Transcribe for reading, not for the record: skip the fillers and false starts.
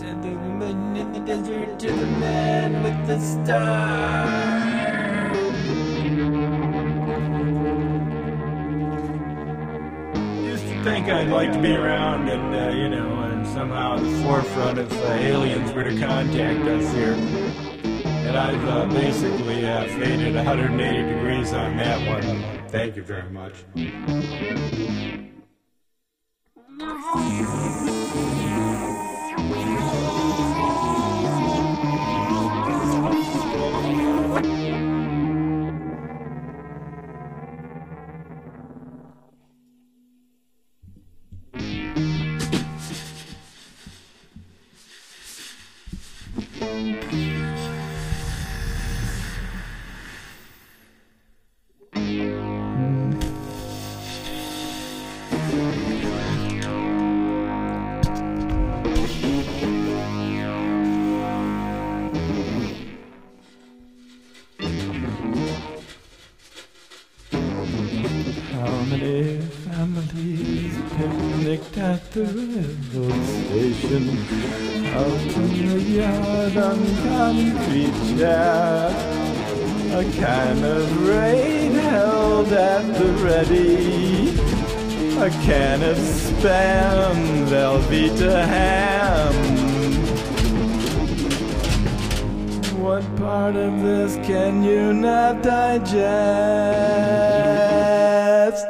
the woman in the desert to the man with the star. Used to think I'd like to be around and, and somehow at the forefront if aliens were to contact us here. And I've basically faded 180 degrees on that one. Thank you very much. Families picnicked at the railroad station, out in the yard on concrete chairs, a can of rain held at the ready, a can of Spam, Velveeta ham. What part of this can you not digest?